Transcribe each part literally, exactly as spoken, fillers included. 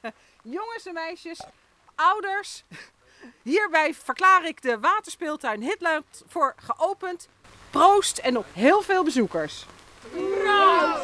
Jongens en meisjes, ouders, hierbij verklaar ik de waterspeeltuin Hitland voor geopend. Proost en op heel veel bezoekers. Proost!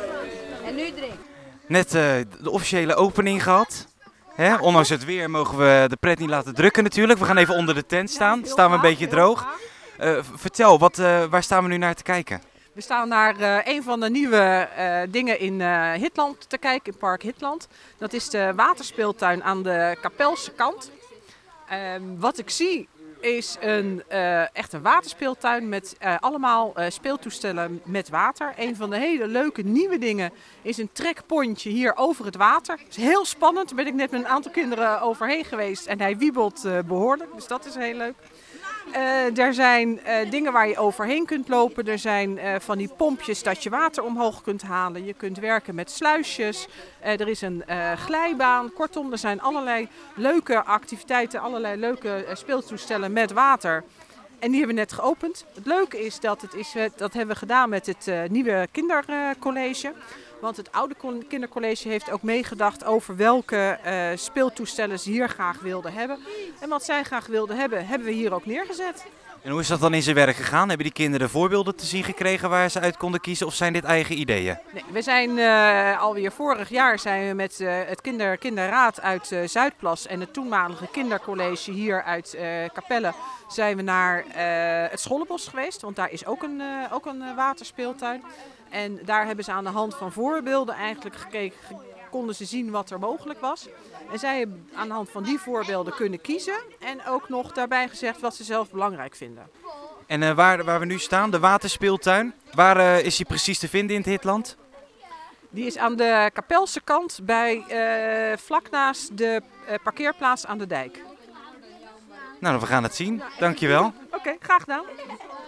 En nu drink. Net uh, de officiële opening gehad. Hè? Ondanks het weer mogen we de pret niet laten drukken natuurlijk. We gaan even onder de tent staan. Staan we een beetje droog. Uh, vertel, wat, uh, waar staan we nu naar te kijken? We staan naar uh, een van de nieuwe uh, dingen in uh, Hitland te kijken, in Park Hitland. Dat is de waterspeeltuin aan de Kapelse kant. Uh, wat ik zie is een, uh, echt een waterspeeltuin met uh, allemaal uh, speeltoestellen met water. Een van de hele leuke nieuwe dingen is een trekpontje hier over het water. Het is heel spannend, daar ben ik net met een aantal kinderen overheen geweest en hij wiebelt uh, behoorlijk, dus dat is heel leuk. Uh, er zijn uh, dingen waar je overheen kunt lopen. Er zijn uh, van die pompjes dat je water omhoog kunt halen. Je kunt werken met sluisjes. Uh, er is een uh, glijbaan. Kortom, er zijn allerlei leuke activiteiten, allerlei leuke uh, speeltoestellen met water. En die hebben we net geopend. Het leuke is dat, het is, dat hebben we gedaan met het uh, nieuwe kindercollege. Want het oude kindercollege heeft ook meegedacht over welke uh, speeltoestellen ze hier graag wilden hebben. En wat zij graag wilden hebben, hebben we hier ook neergezet. En hoe is dat dan in zijn werk gegaan? Hebben die kinderen voorbeelden te zien gekregen waar ze uit konden kiezen of zijn dit eigen ideeën? Nee, we zijn uh, alweer vorig jaar zijn we met uh, het kinder, kinderraad uit uh, Zuidplas en het toenmalige kindercollege hier uit uh, Capelle zijn we naar uh, het Schollebos geweest. Want daar is ook een, uh, ook een uh, waterspeeltuin. En daar hebben ze aan de hand van voorbeelden eigenlijk gekeken, konden ze zien wat er mogelijk was. En zij hebben aan de hand van die voorbeelden kunnen kiezen en ook nog daarbij gezegd wat ze zelf belangrijk vinden. En uh, waar, waar we nu staan, de waterspeeltuin, waar uh, is die precies te vinden in het Hitland? Die is aan de Kapelse kant, bij, uh, vlak naast de uh, parkeerplaats aan de dijk. Nou, we gaan het zien. Dankjewel. Oké, okay, graag gedaan.